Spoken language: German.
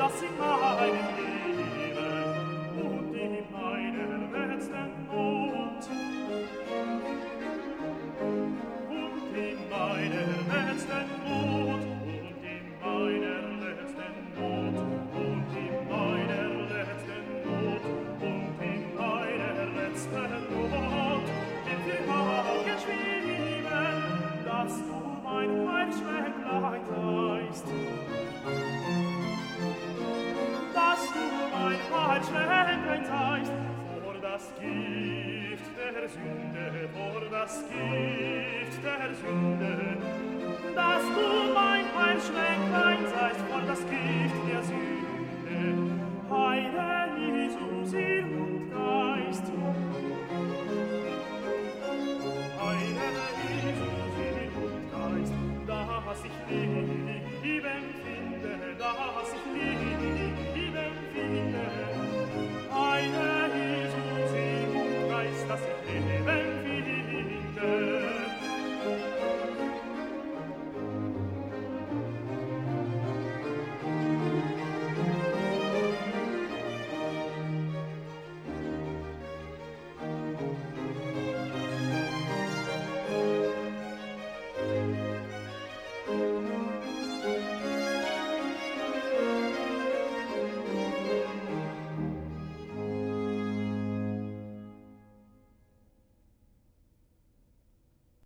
das in meinem Leben und in meiner letzten Not. Und in meiner letzten Not, und in meiner letzten Not, und in meiner letzten Not, und in meiner letzten Not, wird dir aufgeschrieben, dass du mein Heilschwächlein seist. Dass du mein Heilschwächlein seist, vor das Gift der Sünde, vor das Gift der Sünde. Dass du mein Heilschwächlein seist, vor das Gift